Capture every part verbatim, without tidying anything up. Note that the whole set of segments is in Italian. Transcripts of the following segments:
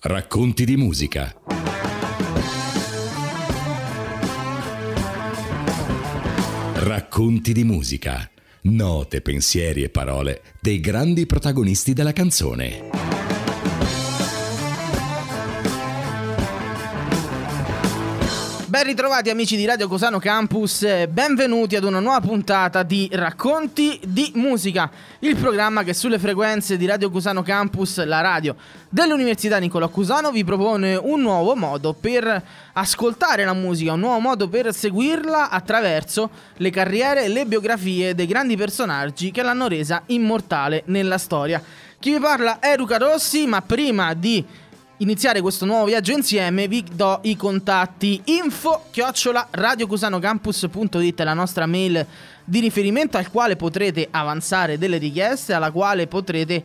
Racconti di musica. Racconti di musica. Note, pensieri e parole dei grandi protagonisti della canzone. Ben ritrovati amici di Radio Cusano Campus, benvenuti ad una nuova puntata di Racconti di Musica, il programma che sulle frequenze di Radio Cusano Campus, la radio dell'Università Niccolò Cusano, vi propone un nuovo modo per ascoltare la musica, un nuovo modo per seguirla attraverso le carriere e le biografie dei grandi personaggi che l'hanno resa immortale nella storia. Chi vi parla è Luca Rossi, ma prima di iniziare questo nuovo viaggio insieme vi do i contatti. Info chiocciola radiocusanocampus punto it è la nostra mail di riferimento, al quale potrete avanzare delle richieste, alla quale potrete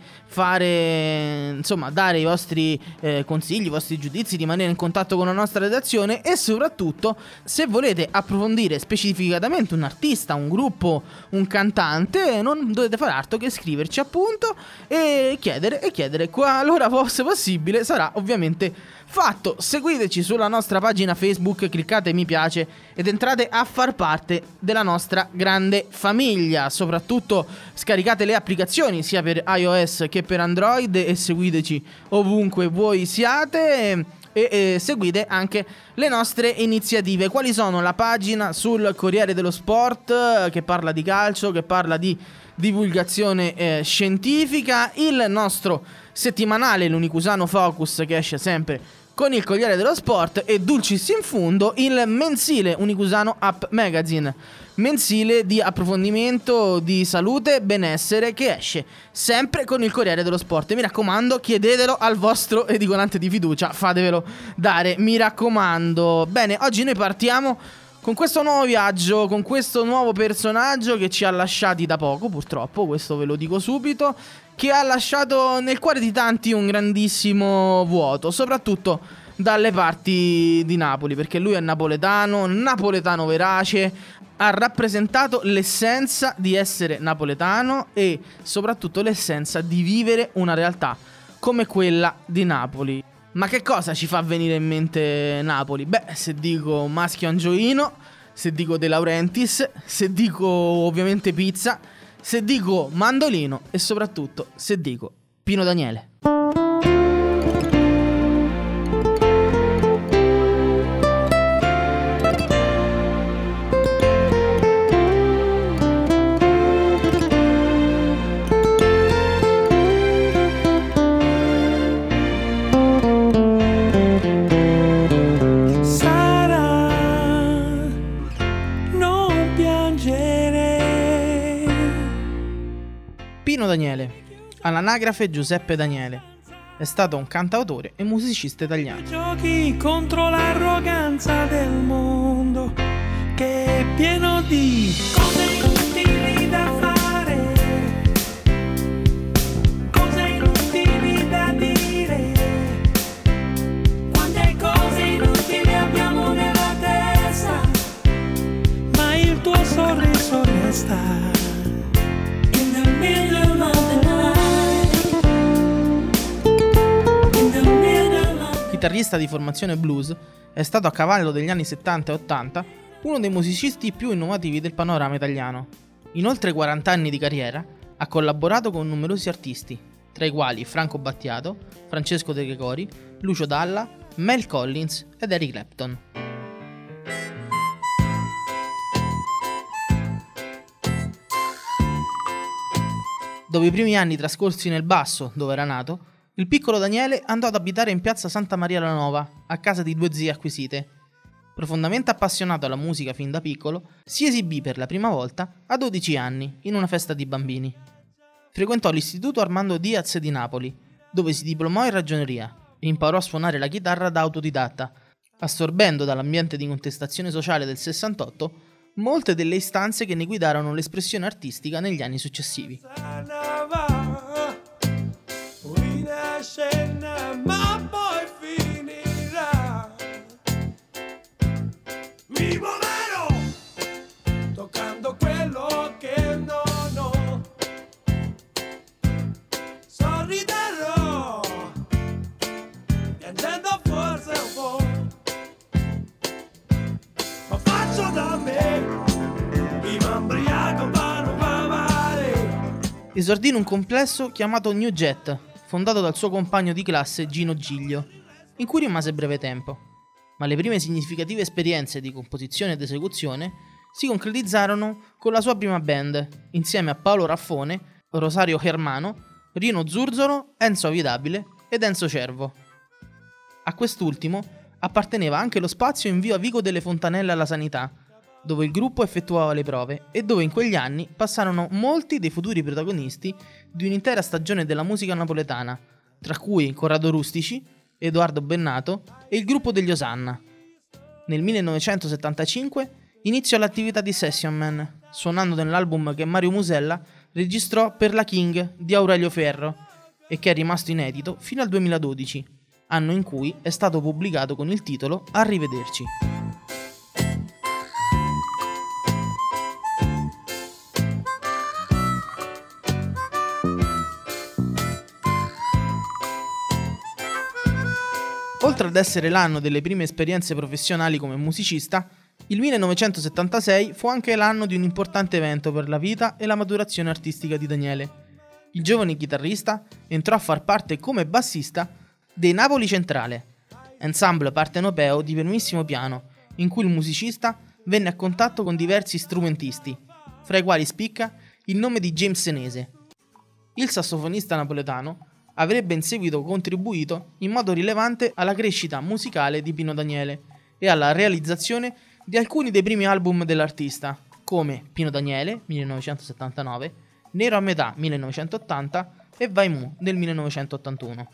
fare, insomma, dare i vostri eh, consigli, i vostri giudizi, rimanere in contatto con la nostra redazione e soprattutto, se volete approfondire specificatamente un artista, un gruppo, un cantante, non dovete fare altro che scriverci appunto e chiedere e chiedere qualora fosse possibile sarà ovviamente fatto. Seguiteci sulla nostra pagina Facebook, cliccate mi piace ed entrate a far parte della nostra grande famiglia. Soprattutto scaricate le applicazioni sia per iOS che per Android e seguiteci ovunque voi siate. E, e seguite anche le nostre iniziative. Quali sono? La pagina sul Corriere dello Sport che parla di calcio, che parla di divulgazione eh, scientifica, il nostro settimanale, l'Unicusano Focus, che esce sempre con il Corriere dello Sport, e dulcis in fundo il mensile Unicusano App Magazine, mensile di approfondimento di salute e benessere, che esce sempre con il Corriere dello Sport. Mi raccomando, chiedetelo al vostro edicolante di fiducia, fatevelo dare, mi raccomando. Bene, oggi noi partiamo con questo nuovo viaggio, con questo nuovo personaggio che ci ha lasciati da poco, purtroppo, questo ve lo dico subito, che ha lasciato nel cuore di tanti un grandissimo vuoto, soprattutto dalle parti di Napoli, perché lui è napoletano, napoletano verace, ha rappresentato l'essenza di essere napoletano e soprattutto l'essenza di vivere una realtà come quella di Napoli. Ma che cosa ci fa venire in mente Napoli? Beh, se dico Maschio Angioino, se dico De Laurentiis, se dico ovviamente pizza, se dico mandolino e soprattutto se dico Pino Daniele. Pino Daniele, all'anagrafe Giuseppe Daniele, è stato un cantautore e musicista italiano. Giochi contro l'arroganza del mondo, che è pieno di cose inutili da fare, cose inutili da dire, quante cose inutili abbiamo nella testa, ma il tuo sorriso resta. Chitarrista di formazione blues, è stato a cavallo degli anni settanta e ottanta uno dei musicisti più innovativi del panorama italiano. In oltre quaranta anni di carriera ha collaborato con numerosi artisti, tra i quali Franco Battiato, Francesco De Gregori, Lucio Dalla, Mel Collins ed Eric Clapton. Dopo i primi anni trascorsi nel Basso, dove era nato, il piccolo Daniele andò ad abitare in piazza Santa Maria la Nova, a casa di due zie acquisite. Profondamente appassionato alla musica fin da piccolo, si esibì per la prima volta a dodici anni in una festa di bambini. Frequentò l'istituto Armando Diaz di Napoli, dove si diplomò in ragioneria e imparò a suonare la chitarra da autodidatta, assorbendo dall'ambiente di contestazione sociale del sessantotto molte delle istanze che ne guidarono l'espressione artistica negli anni successivi. Ma poi finirà. Mi muoverò toccando quello che non ho. Sorriderò Esordì in un complesso chiamato New Jet, fondato dal suo compagno di classe Gino Giglio, in cui rimase breve tempo. Ma le prime significative esperienze di composizione ed esecuzione si concretizzarono con la sua prima band, insieme a Paolo Raffone, Rosario Germano, Rino Zurzolo, Enzo Avidabile ed Enzo Cervo. A quest'ultimo apparteneva anche lo spazio in via Vico delle Fontanelle alla Sanità, dove il gruppo effettuava le prove e dove in quegli anni passarono molti dei futuri protagonisti di un'intera stagione della musica napoletana, tra cui Corrado Rustici, Edoardo Bennato e il gruppo degli Osanna. Nel millenovecentosettantacinque iniziò l'attività di Session Man, suonando nell'album che Mario Musella registrò per la King di Aurelio Ferro e che è rimasto inedito fino al duemiladodici, anno in cui è stato pubblicato con il titolo Arrivederci. Oltre ad essere l'anno delle prime esperienze professionali come musicista, il millenovecentosettantasei fu anche l'anno di un importante evento per la vita e la maturazione artistica di Daniele. Il giovane chitarrista entrò a far parte come bassista dei Napoli Centrale, ensemble partenopeo di primissimo piano, in cui il musicista venne a contatto con diversi strumentisti, fra i quali spicca il nome di James Senese. Il sassofonista napoletano avrebbe in seguito contribuito in modo rilevante alla crescita musicale di Pino Daniele e alla realizzazione di alcuni dei primi album dell'artista, come Pino Daniele, millenovecentosettantanove, Nero a metà, millenovecentottanta e Vai Mu, del millenovecentottantuno.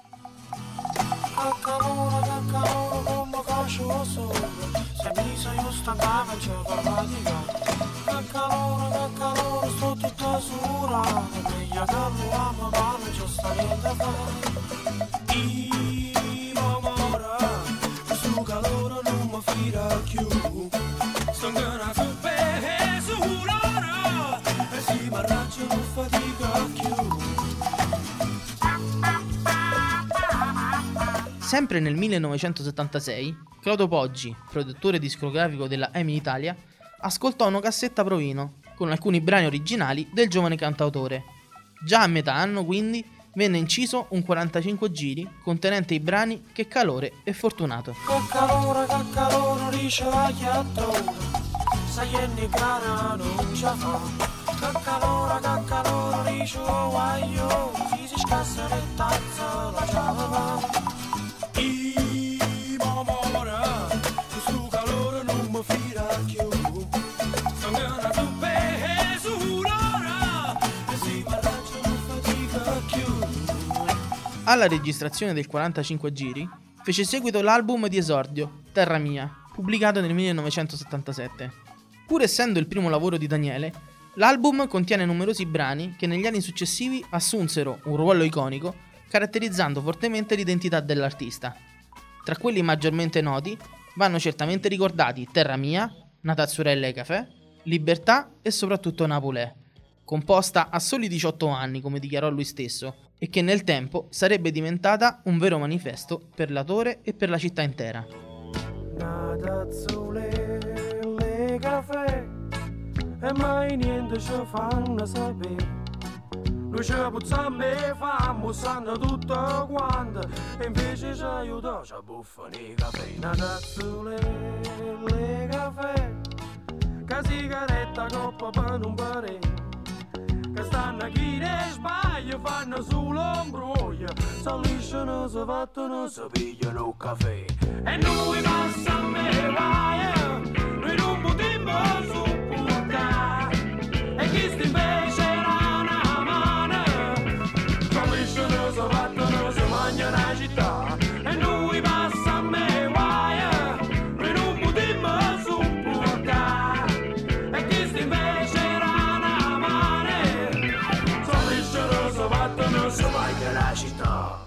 Sempre nel millenovecentosettantasei, Claudio Poggi, produttore discografico della E M I Italia, ascoltò una cassetta Provino con alcuni brani originali del giovane cantautore. Già a metà anno, quindi, venne inciso un quarantacinque giri contenente i brani Che calore e Fortunato. Che calore, che calore, dice la chiatto, sai e ne cara non ci fa. Che calore, che calore, dice oh guaio, si si scassa le tazze, la ciava va. I mamora, questo calore non mi fila più. Sono una zuppe e sull'ora, e si parraccia non fatica più. Alla registrazione del quarantacinque giri fece seguito l'album di esordio, Terra Mia, pubblicato nel millenovecentosettantasette. Pur essendo il primo lavoro di Daniele, l'album contiene numerosi brani che negli anni successivi assunsero un ruolo iconico, caratterizzando fortemente l'identità dell'artista. Tra quelli maggiormente noti vanno certamente ricordati Terra Mia, Natazzurella e Cafè, Libertà e soprattutto Napolè, composta a soli diciotto anni, come dichiarò lui stesso, e che nel tempo sarebbe diventata un vero manifesto per l'autore e per la città intera. Natazzurella e Cafè, e mai niente ci fanno sapere. Noi ci puzziamo e famo, sanno tutto quanto, e invece ci aiuta, ci buffano i caffè. Natazzurella e Cafè, che sigaretta coppa per non pare, che stanno chi ne sbaglia, fanno sull'ombroglio, si lisciano, si fattono, si pigliano il caffè. E noi passiamo e vai, noi non potremmo sopportare, e chi sta invece la città, e noi passiamo e vai, noi non potremmo sopportare, e chi sta invece era una mare, sono lisciano, si battono, si vai la città.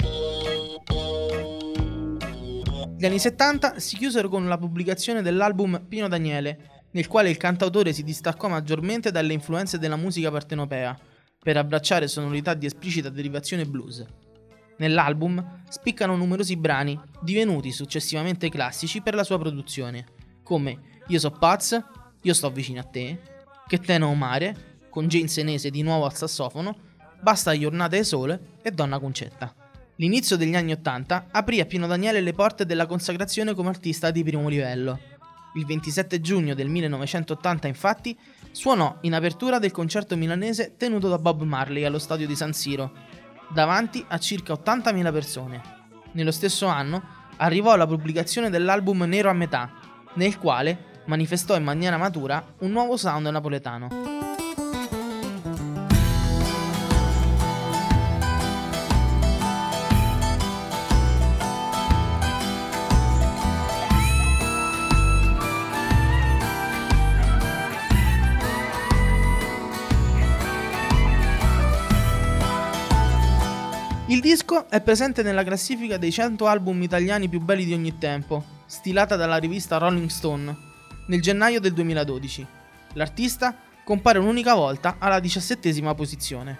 Gli anni settanta si chiusero con la pubblicazione dell'album Pino Daniele, nel quale il cantautore si distaccò maggiormente dalle influenze della musica partenopea, per abbracciare sonorità di esplicita derivazione blues. Nell'album spiccano numerosi brani, divenuti successivamente classici per la sua produzione, come Io so pazz, Io sto vicino a te, Che te no mare, con Jane Senese di nuovo al sassofono, Basta giornate di sole e Donna Concetta. L'inizio degli anni ottanta aprì a Pino Daniele le porte della consacrazione come artista di primo livello. Il ventisette giugno del millenovecentottanta, infatti, suonò in apertura del concerto milanese tenuto da Bob Marley allo stadio di San Siro, davanti a circa ottantamila persone. Nello stesso anno arrivò la pubblicazione dell'album Nero a metà, nel quale manifestò in maniera matura un nuovo sound napoletano. Il disco è presente nella classifica dei cento album italiani più belli di ogni tempo, stilata dalla rivista Rolling Stone, nel gennaio del duemiladodici. L'artista compare un'unica volta alla diciassettesima posizione.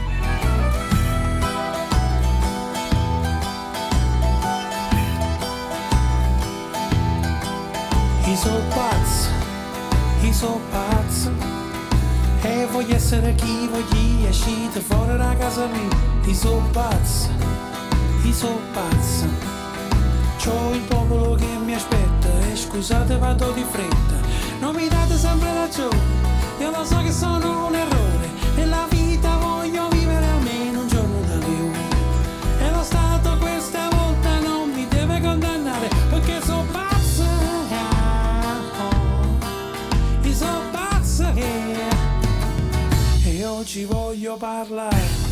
Io so pazzo, io so pazzo, e voglio essere chi voglio, uscite fuori da casa mia. Io so pazzo, io so pazzo, c'ho il popolo che mi aspetta, e scusate vado di fretta, non mi date sempre ragione, io lo so che sono un errore, nella vita voglio vivere almeno un giorno da più, e lo Stato questa volta non mi deve condannare, perché so pazzo, io so pazzo, e oggi voglio parlare.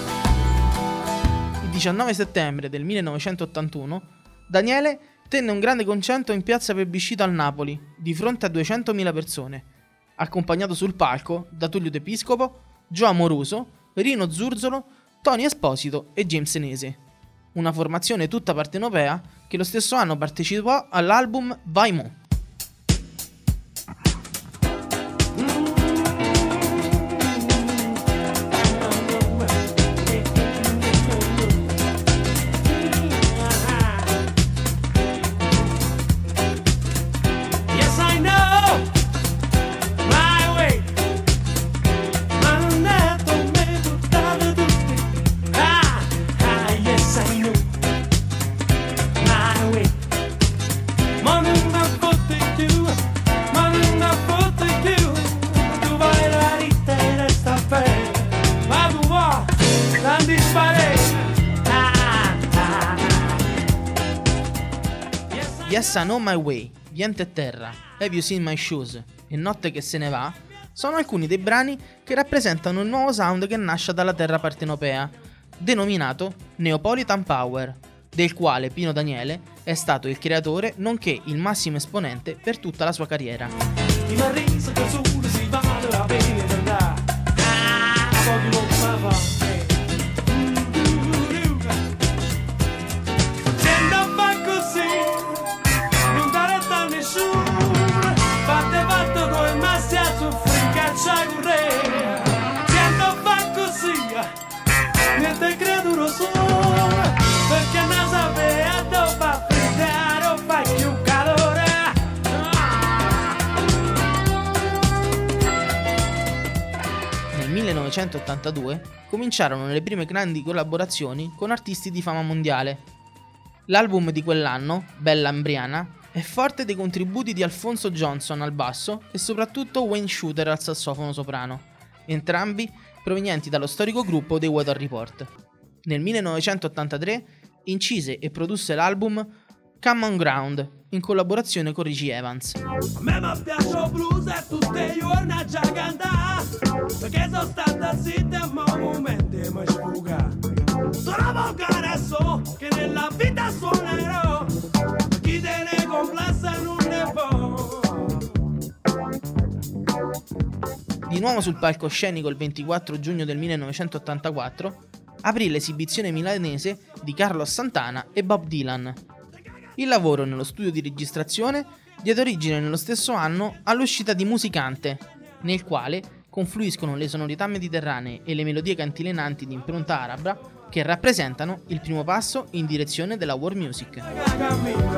Il diciannove settembre del millenovecentottantuno, Daniele tenne un grande concerto in piazza Plebiscito al Napoli, di fronte a duecentomila persone, accompagnato sul palco da Tullio D'Episcopo, Gio Amoruso, Rino Zurzolo, Tony Esposito e James Senese. Una formazione tutta partenopea che lo stesso anno partecipò all'album Vai Mo'. Yes, I Know My Way, Viento e Terra, Have You Seen My Shoes e Notte che se ne va sono alcuni dei brani che rappresentano il nuovo sound che nasce dalla terra partenopea, denominato Neapolitan Power, del quale Pino Daniele è stato il creatore nonché il massimo esponente per tutta la sua carriera. Niente credo solo perché non sapeva dove freddare o fai più calore. Nel millenovecentottantadue cominciarono le prime grandi collaborazioni con artisti di fama mondiale. L'album di quell'anno, Bella Ambriana, è forte dei contributi di Alfonso Johnson al basso e soprattutto Wayne Shooter al sassofono soprano, entrambi provenienti dallo storico gruppo dei Weather Report. Nel millenovecentottantatré incise e produsse l'album Common Ground in collaborazione con Richie Evans. A me mi piace il blues e tutte i giorni a già cantare, perché sono stata zitta ma un momento mi sfuga. Sono volgare so che nella vita suonerò, chi te ne complessa non ne può. Di nuovo sul palcoscenico il ventiquattro giugno del millenovecentottantaquattro aprì l'esibizione milanese di Carlos Santana e Bob Dylan. Il lavoro nello studio di registrazione diede origine nello stesso anno all'uscita di Musicante, nel quale confluiscono le sonorità mediterranee e le melodie cantilenanti di impronta araba che rappresentano il primo passo in direzione della world music.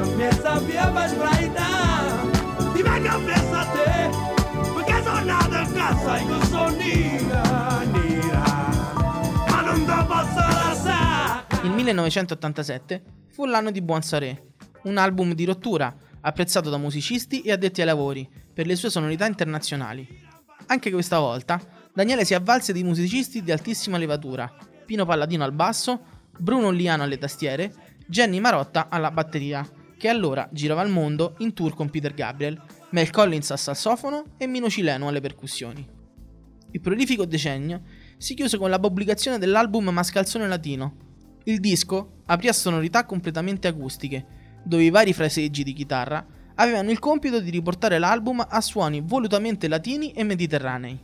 Ti vengo a te, perché sono nato cazzo io sono nera, nera, ma non da passare sa. Il millenovecentottantasette fu l'anno di Buon Saré, un album di rottura apprezzato da musicisti e addetti ai lavori per le sue sonorità internazionali. Anche questa volta Daniele si avvalse di musicisti di altissima levatura: Pino Palladino al basso, Bruno Liano alle tastiere, Jenny Marotta alla batteria, che allora girava il mondo in tour con Peter Gabriel, Mel Collins al sassofono e Mino Cileno alle percussioni. Il prolifico decennio si chiuse con la pubblicazione dell'album Mascalzone Latino. Il disco aprì a sonorità completamente acustiche, dove i vari fraseggi di chitarra avevano il compito di riportare l'album a suoni volutamente latini e mediterranei.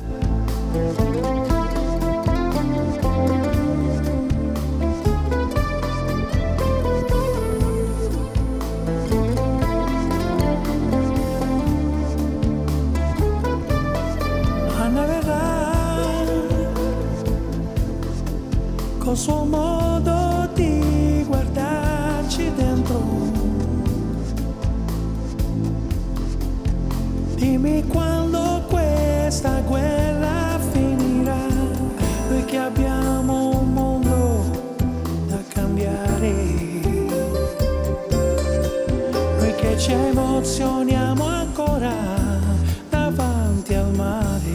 Anna verrà col suo modo di guardarci dentro. Dimmi quando questa guerra finirà, perché abbiamo un mondo da cambiare, perché ci emozioniamo ancora davanti al mare.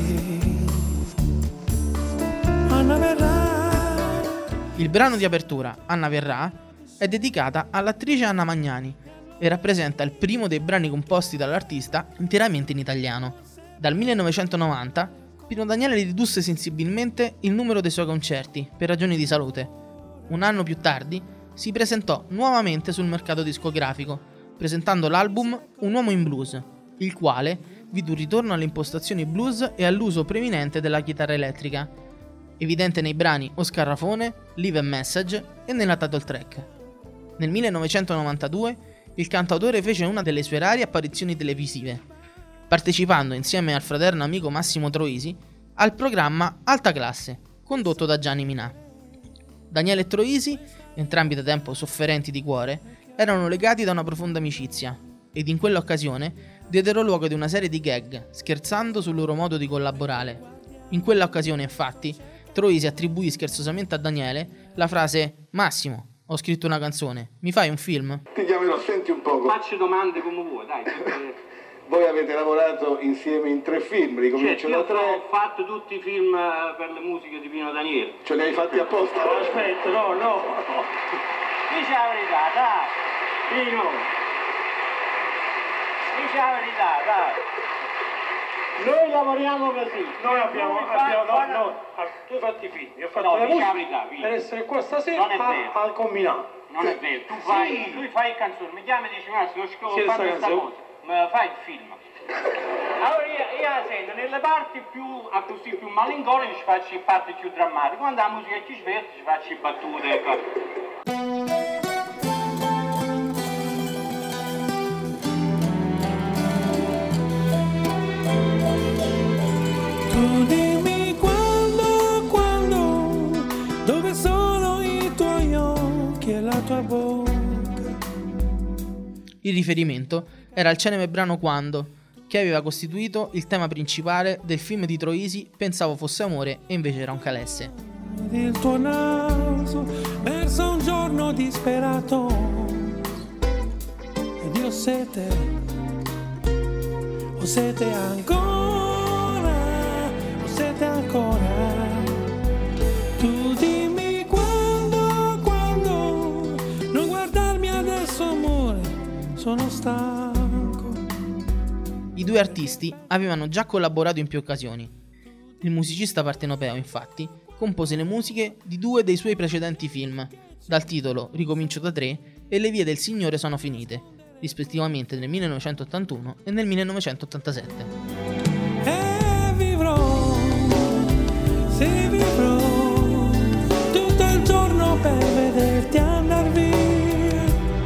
Anna verrà. Il brano di apertura, Anna verrà, è dedicata all'attrice Anna Magnani e rappresenta il primo dei brani composti dall'artista interamente in italiano. Dal millenovecentonovanta Pino Daniele ridusse sensibilmente il numero dei suoi concerti per ragioni di salute. Un anno più tardi si presentò nuovamente sul mercato discografico, presentando l'album Un uomo in blues, il quale vide un ritorno alle impostazioni blues e all'uso preminente della chitarra elettrica, evidente nei brani O Scarrafone, Live a Message e nella title track. Nel millenovecentonovantadue il cantautore fece una delle sue rare apparizioni televisive, partecipando insieme al fraterno amico Massimo Troisi al programma Alta Classe, condotto da Gianni Minà. Daniele e Troisi, entrambi da tempo sofferenti di cuore, erano legati da una profonda amicizia ed in quell'occasione diedero luogo ad una serie di gag, scherzando sul loro modo di collaborare. In quell'occasione, infatti, Troisi attribuì scherzosamente a Daniele la frase «Massimo, ho scritto una canzone, mi fai un film?» Ti chiamerò, senti un poco. Facci domande come vuoi, dai. Voi avete lavorato insieme in tre film, ricomincio Certo, da tre. io ho fatto tutti i film per le musiche di Pino Daniele. Ce li hai fatti apposta? No, aspetta, no, no. Dici la verità, dai. Pino. Dici la verità, dai. Noi lavoriamo così. Noi abbiamo, Noi fai- abbiamo no, guarda- no, tu hai fatto i film, io ho fatto No, la dici la musica verità, Pino. per essere qua stasera Non è a- vero. al combinato. Non è vero, tu fai, tu fai il canzone, mi chiami e dici Massimo, ho Sì, fatto sta questa canzone. cosa, ma fai il film. Allora io, io la sento, nelle parti più, a così, più malinconiche ci faccio le parti più drammatiche, quando la musica ci sveglia ci faccio le battute, ecco. Tu dimmi quando, quando, dove sono i tuoi occhi e la tua bocca. Il riferimento era il celebre brano Quando, che aveva costituito il tema principale del film di Troisi Pensavo fosse amore e invece era un calesse. Il tuo naso verso un giorno disperato ed io ho sete, ho sete ancora, ho sete ancora. Tu dimmi quando, quando, non guardarmi adesso amore, sono stanco. I due artisti avevano già collaborato in più occasioni. Il musicista partenopeo, infatti, compose le musiche di due dei suoi precedenti film, dal titolo Ricomincio da tre e Le vie del Signore sono finite, rispettivamente nel millenovecentottantuno e nel millenovecentottantasette. E vivrò, sì vivrò, tutto il giorno per vederti andar via.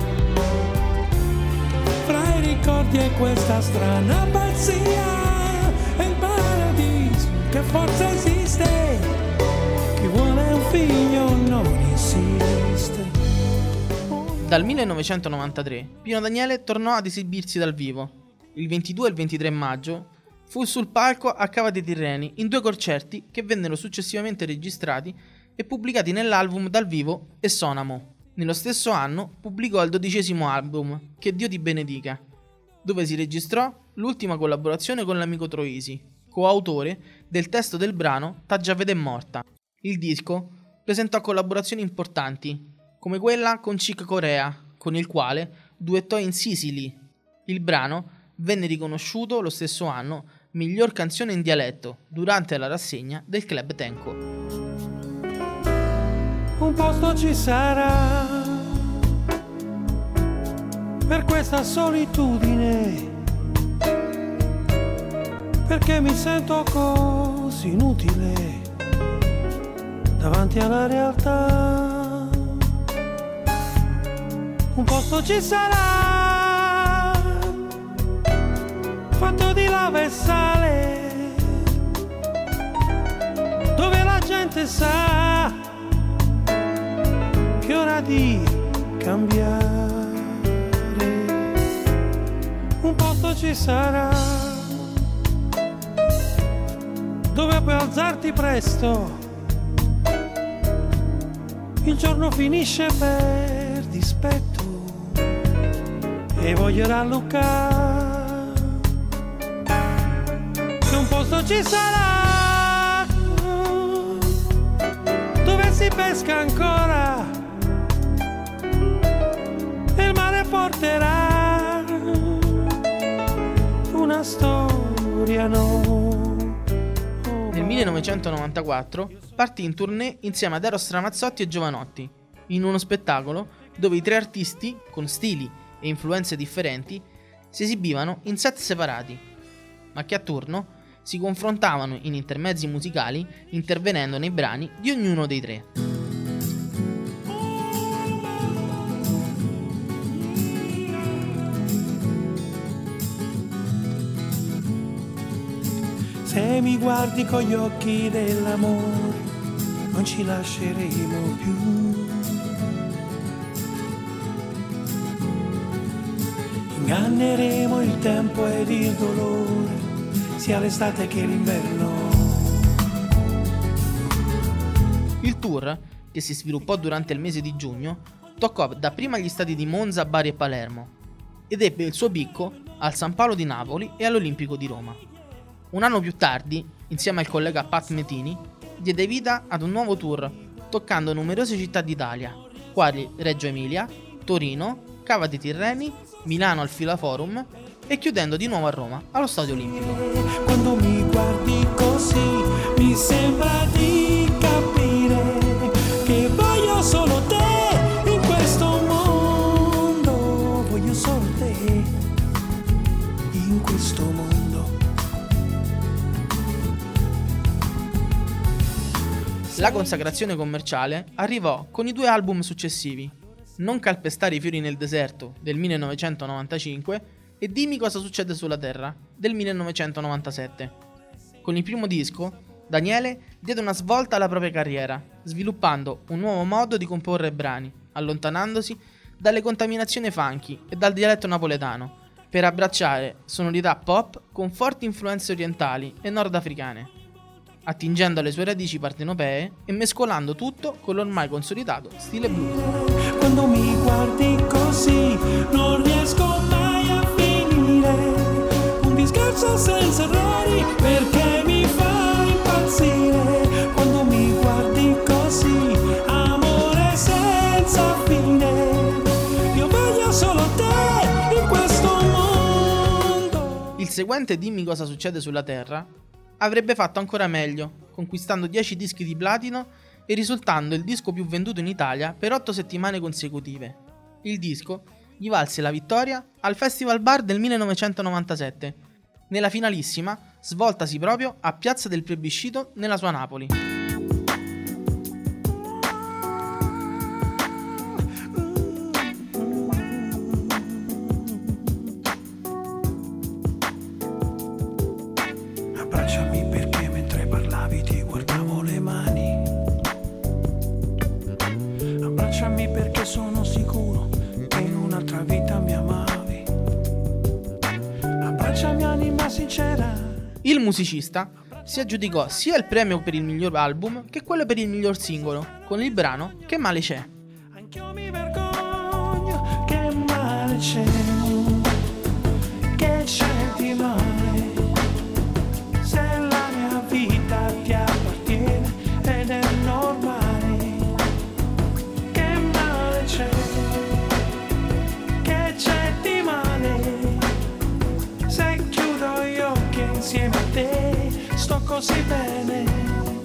Fra i ricordi e questa strana pazzia, è il paradiso che forse esiste. Chi vuole un figlio non insiste. Dal millenovecentonovantatré Pino Daniele tornò ad esibirsi dal vivo. Il ventidue e il ventitré maggio fu sul palco a Cava dei Tirreni in due concerti che vennero successivamente registrati e pubblicati nell'album dal vivo Esonamo. Nello stesso anno pubblicò il dodicesimo album, Che Dio ti benedica, dove si registrò l'ultima collaborazione con l'amico Troisi, coautore del testo del brano Ta già vede morta. Il disco presentò collaborazioni importanti, come quella con Chick Corea, con il quale duettò in Sicily. Il brano venne riconosciuto lo stesso anno miglior canzone in dialetto durante la rassegna del Club Tenco. Un posto ci sarà per questa solitudine, perché mi sento così inutile davanti alla realtà. Un posto ci sarà fatto di lava e sale, dove la gente sa che è ora di cambiare. Un posto ci sarà dove puoi alzarti presto, il giorno finisce per dispetto e voglio rallucare. Che un posto ci sarà dove si pesca ancora e il mare porterà una storia nuova. Nel millenovecentonovantaquattro partì in tournée insieme ad Eros Ramazzotti e Giovanotti, in uno spettacolo dove i tre artisti, con stili e influenze differenti, si esibivano in set separati, ma che a turno si confrontavano in intermezzi musicali intervenendo nei brani di ognuno dei tre. Se mi guardi con gli occhi dell'amore, non ci lasceremo più. Inganneremo il tempo ed il dolore, sia l'estate che l'inverno. Il tour, che si sviluppò durante il mese di giugno, toccò dapprima gli stadi di Monza, Bari e Palermo ed ebbe il suo picco al San Paolo di Napoli e all'Olimpico di Roma. Un anno più tardi, insieme al collega Pat Metini, diede vita ad un nuovo tour, toccando numerose città d'Italia, quali Reggio Emilia, Torino, Cava dei Tirreni, Milano al Filaforum e chiudendo di nuovo a Roma, allo Stadio Olimpico. Quando mi guardi così, mi sembra di capire che voglio solo te in questo mondo, voglio solo te in questo mondo. La consacrazione commerciale arrivò con i due album successivi, Non calpestare i fiori nel deserto del millenovecentonovantacinque e Dimmi cosa succede sulla terra del millenovecentonovantasette. Con il primo disco, Daniele diede una svolta alla propria carriera, sviluppando un nuovo modo di comporre brani, allontanandosi dalle contaminazioni funky e dal dialetto napoletano, per abbracciare sonorità pop con forti influenze orientali e nordafricane, attingendo alle sue radici partenopee e mescolando tutto con l'ormai consolidato stile blues. Quando mi guardi così non riesco mai a finire, un discorso senza errori perché mi fa impazzire. Quando mi guardi così, amore senza fine, io voglio solo te in questo mondo. Il seguente Dimmi cosa succede sulla terra avrebbe fatto ancora meglio, conquistando dieci dischi di platino e risultando il disco più venduto in Italia per otto settimane consecutive. Il disco gli valse la vittoria al Festival Bar del millenovecentonovantasette, nella finalissima svoltasi proprio a Piazza del Plebiscito nella sua Napoli. Abbracciami perché mentre parlavi ti guardavo le mani. Abbracciami perché sono sicuro che in un'altra vita mi amavi. Abbracciami anima sincera, Il musicista si aggiudicò sia il premio per il miglior album che quello per il miglior singolo, con il brano Che male c'è. Anch'io mi vergogno, che male c'è, che c'è di male, se la mia vita ti appartiene ed è normale, che male c'è, che c'è di male, se chiudo gli occhi insieme a te sto così bene.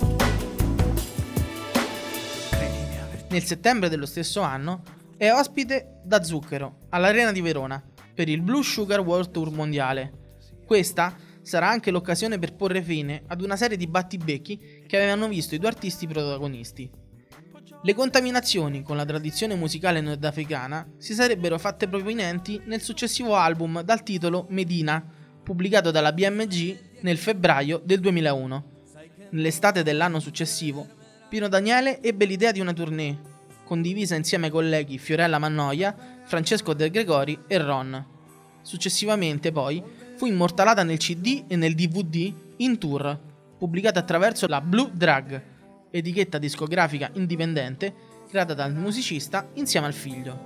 Nel settembre dello stesso anno è ospite da Zucchero all'Arena di Verona per il Blue Sugar World Tour mondiale. Questa sarà anche l'occasione per porre fine ad una serie di battibecchi che avevano visto i due artisti protagonisti. Le contaminazioni con la tradizione musicale nordafricana si sarebbero fatte prominenti nel successivo album dal titolo Medina, pubblicato dalla B M G nel febbraio del duemilauno. Nell'estate dell'anno successivo Pino Daniele ebbe l'idea di una tournée, condivisa insieme ai colleghi Fiorella Mannoia, Francesco De Gregori e Ron. Successivamente, poi, fu immortalata nel C D e nel D V D In Tour, pubblicata attraverso la Blue Drag, etichetta discografica indipendente creata dal musicista insieme al figlio.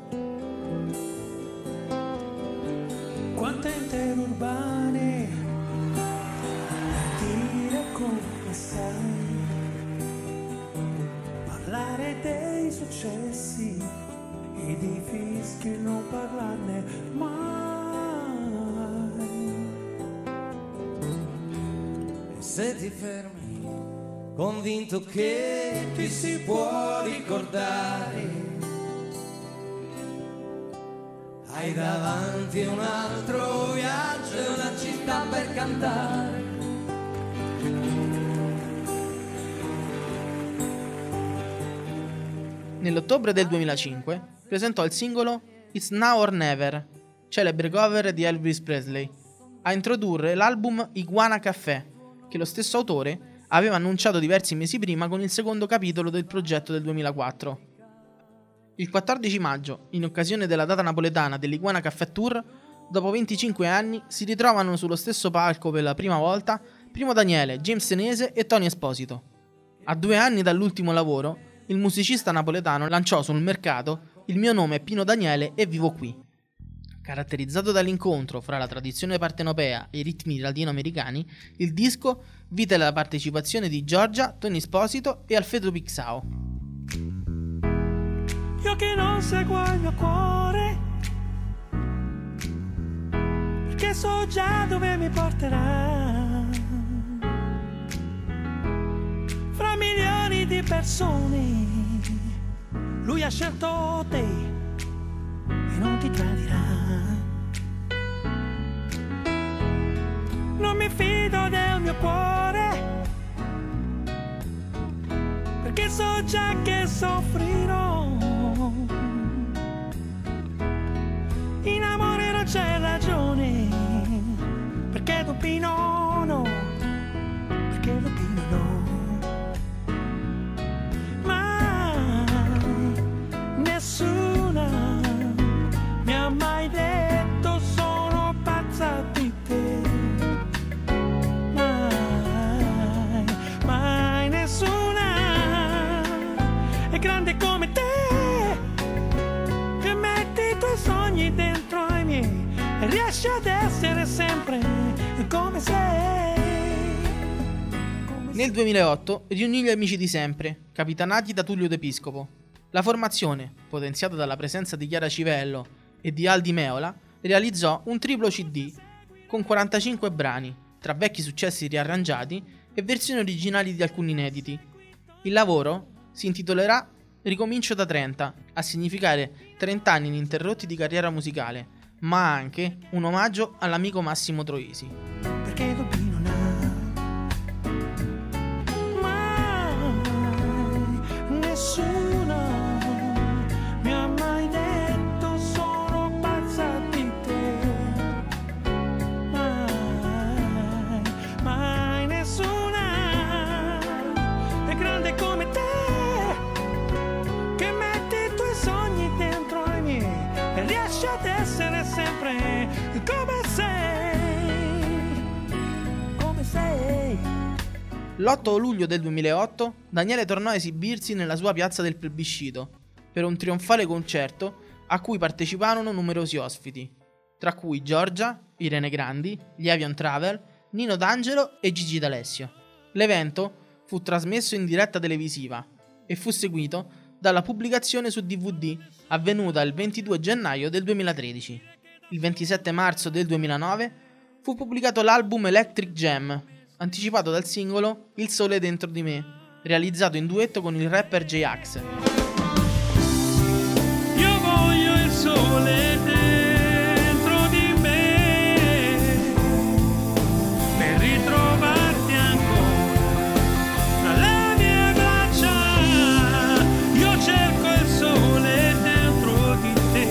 Quante interurbane ti raccontasai, parlare dei successi e di fischi, non parlarne mai. E se ti fermi, convinto che ti si può ricordare, hai davanti un altro viaggio e una città per cantare. Nell'ottobre del duemilacinque presentò il singolo It's Now or Never, celebre cover di Elvis Presley, a introdurre l'album Iguana Café, che lo stesso autore aveva annunciato diversi mesi prima con il secondo capitolo del progetto del duemilaquattro. Il quattordici maggio, in occasione della data napoletana dell'Iguana Café Tour, dopo venticinque anni si ritrovano sullo stesso palco per la prima volta Pino Daniele, James Senese e Tony Esposito. A due anni dall'ultimo lavoro, il musicista napoletano lanciò sul mercato Il mio nome è Pino Daniele e vivo qui. Caratterizzato dall'incontro fra la tradizione partenopea e i ritmi latinoamericani, il disco vide la partecipazione di Giorgia, Tony Esposito e Alfredo Pixao. Io che non seguo il mio cuore, perché so già dove mi porterà. Fra milioni di persone, lui ha scelto te e non ti tradirà. Non mi fido del mio cuore, perché so già che soffrirò. In amore non c'è ragione, perché do Pino no, perché do Pino no. Nessuna mi ha mai detto sono pazza di te, mai, mai nessuna è grande come te, che metti i tuoi sogni dentro ai miei e riesci ad essere sempre come sei. Nel duemilaotto riunì gli amici di sempre, capitanati da Tullio D'Episcopo. La formazione, potenziata dalla presenza di Chiara Civello e di Aldi Meola, realizzò un triplo C D con quarantacinque brani, tra vecchi successi riarrangiati e versioni originali di alcuni inediti. Il lavoro si intitolerà Ricomincio da trenta, a significare trenta anni ininterrotti di carriera musicale, ma anche un omaggio all'amico Massimo Troisi. Perché Pino no, mai nessuno mi ha mai detto sono pazza di te, mai, mai nessuna è grande come te, che metti i tuoi sogni dentro ai miei e riesci ad essere sempre come sei, come sei. L'otto luglio del duemilaotto Daniele tornò a esibirsi nella sua piazza del plebiscito per un trionfale concerto a cui parteciparono numerosi ospiti, tra cui Giorgia, Irene Grandi, gli Avion Travel, Nino D'Angelo e Gigi D'Alessio. L'evento fu trasmesso in diretta televisiva e fu seguito dalla pubblicazione su D V D avvenuta il ventidue gennaio del duemilatredici. Il ventisette marzo del duemilanove fu pubblicato l'album Electric Jam, anticipato dal singolo Il sole dentro di me, realizzato in duetto con il rapper J-Ax. Io voglio il sole dentro di me per ritrovarti ancora tra le mie braccia. Io cerco il sole dentro di te,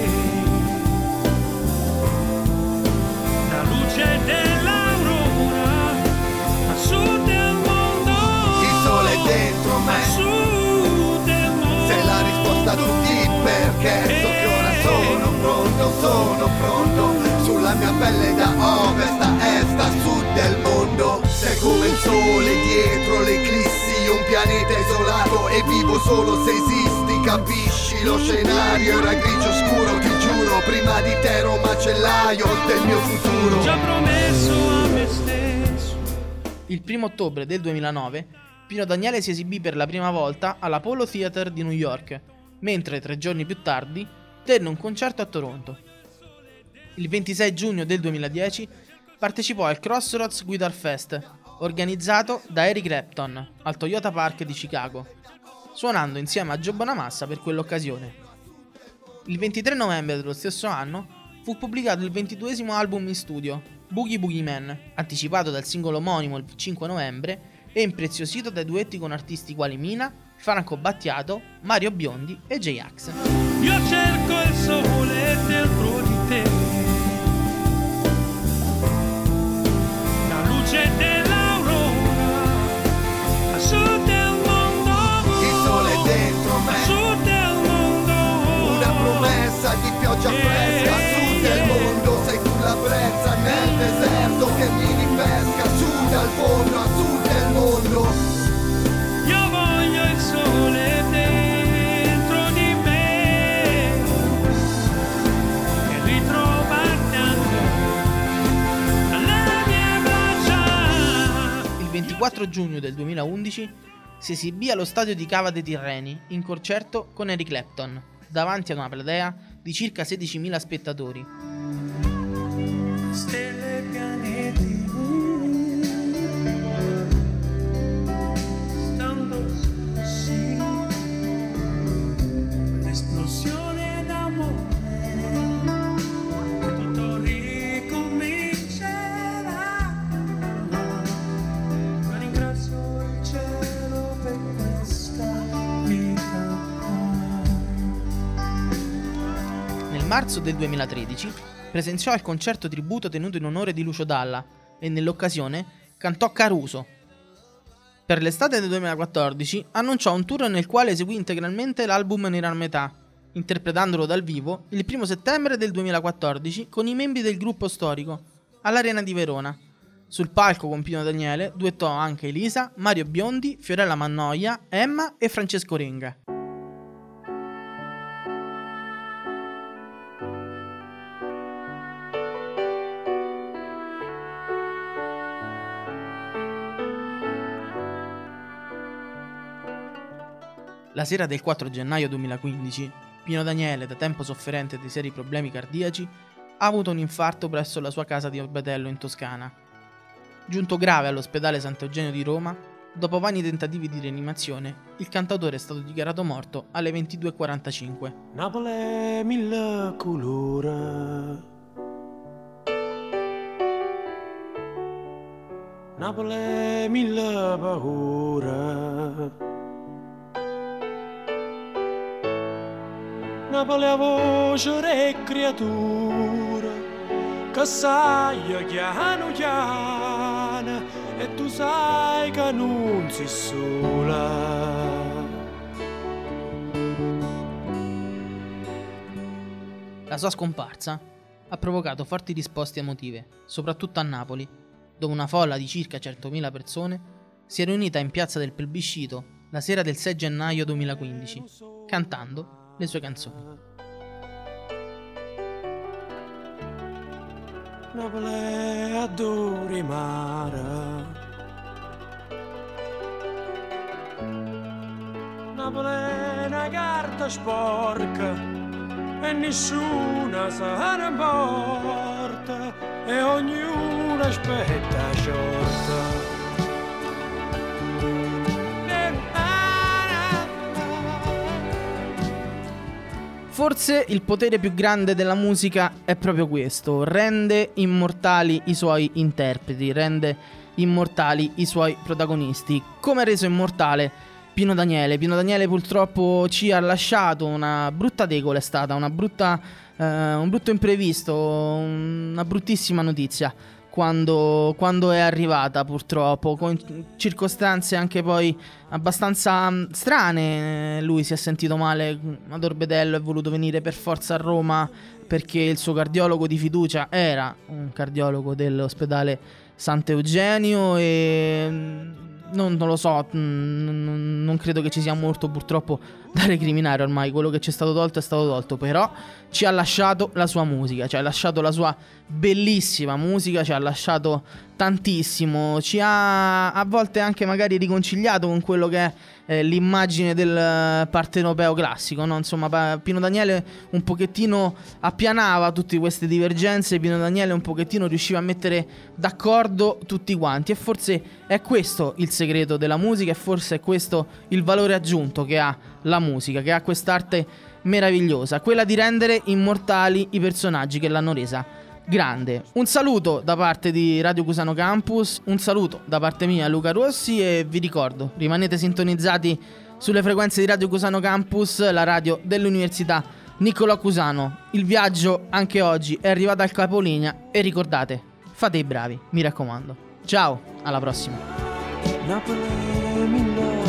la luce dell'aurora a sud del mondo. Il sole dentro me, a sud del mondo. sei la risposta a tutti perché so che ora sono pronto, sono pronto. Sulla mia pelle da ovest a est a sud del mondo. Sei come il sole dietro l'eclissi, un pianeta isolato e vivo solo se esisti. Capisci lo scenario era grigio scuro, ti giuro, prima di te ero macellaio del mio futuro. Già promesso a me stesso. Il primo ottobre del duemilanove Pino Daniele si esibì per la prima volta all'Apollo Theater di New York, mentre tre giorni più tardi tenne un concerto a Toronto. Il ventisei giugno del duemiladieci partecipò al Crossroads Guitar Fest, organizzato da Eric Clapton al Toyota Park di Chicago, suonando insieme a Joe Bonamassa per quell'occasione. Il ventitré novembre dello stesso anno fu pubblicato il ventiduesimo album in studio, Boogie Boogie Man, anticipato dal singolo omonimo il cinque novembre e impreziosito dai duetti con artisti quali Mina, Franco Battiato, Mario Biondi e J-Ax. Io cerco il sole dentro di te, la luce dell'aurora a sud del mondo. Il sole dentro me, a sud del mondo. una promessa di pioggia fresca a sud del mondo. Sei tu la brezza nel deserto che mi ripesca su dal fondo a sud del mondo. Io voglio il sole dentro di me e ritrovarti ancora alle mie braccia. Il ventiquattro giugno del duemilaundici si esibì allo stadio di Cava dei Tirreni in concerto con Eric Clapton, davanti ad una platea di circa sedicimila spettatori. Stelle, pianeti, stando così, un'esplosione d'amore, tutto ricomincerà. Ma ringrazio il cielo per questa vita. Nel marzo del duemilatredici presenziò al concerto tributo tenuto in onore di Lucio Dalla e nell'occasione cantò Caruso. Per l'estate del duemilaquattordici annunciò un tour nel quale eseguì integralmente l'album Nera a metà, interpretandolo dal vivo il primo settembre del duemilaquattordici con i membri del gruppo storico all'Arena di Verona. Sul palco con Pino Daniele duettò anche Elisa, Mario Biondi, Fiorella Mannoia, Emma e Francesco Renga. La sera del quattro gennaio duemilaquindici, Pino Daniele, da tempo sofferente di seri problemi cardiaci, ha avuto un infarto presso la sua casa di Orbetello in Toscana. Giunto grave all'ospedale Sant'Eugenio di Roma, dopo vani tentativi di rianimazione, il cantautore è stato dichiarato morto alle ventidue e quarantacinque. Napoli è mille colore, Napoli è mille paure, Napoli è voce e creatura che sai chiano chiano e tu sai che non sei sola. La sua scomparsa ha provocato forti risposte emotive, soprattutto a Napoli, dove una folla di circa centomila persone si è riunita in piazza del Plebiscito la sera del sei gennaio duemilaquindici, cantando le sue canzoni. Napoli adori mare, Napoli è una carta sporca e nessuna se ne importa e ognuno aspetta sciorta. Forse il potere più grande della musica è proprio questo: rende immortali i suoi interpreti, rende immortali i suoi protagonisti, come ha reso immortale Pino Daniele. Pino Daniele purtroppo ci ha lasciato, una brutta tegola è stata, una brutta, eh, un brutto imprevisto, una bruttissima notizia quando, quando è arrivata, purtroppo, con circostanze anche poi abbastanza strane. Lui si è sentito male ad Orbetello, è voluto venire per forza a Roma perché il suo cardiologo di fiducia era un cardiologo dell'ospedale Sant'Eugenio e non, non lo so, non, non credo che ci sia molto purtroppo da recriminare ormai. Quello che ci è stato tolto è stato tolto, però ci ha lasciato la sua musica, ci ha lasciato la sua bellissima musica, ci ha lasciato tantissimo, ci ha a volte anche magari riconciliato con quello che è eh, l'immagine del partenopeo classico, no? Insomma, Pino Daniele un pochettino appianava tutte queste divergenze, Pino Daniele un pochettino riusciva a mettere d'accordo tutti quanti, e forse è questo il segreto della musica, e forse è questo il valore aggiunto che ha la musica, che ha quest'arte meravigliosa, quella di rendere immortali i personaggi che l'hanno resa grande. Un saluto da parte di Radio Cusano Campus, un saluto da parte mia, Luca Rossi, e vi ricordo, rimanete sintonizzati sulle frequenze di Radio Cusano Campus, la radio dell'Università Niccolò Cusano. Il viaggio anche oggi è arrivato al capolinea e ricordate, fate i bravi, mi raccomando. Ciao, alla prossima. Napoli,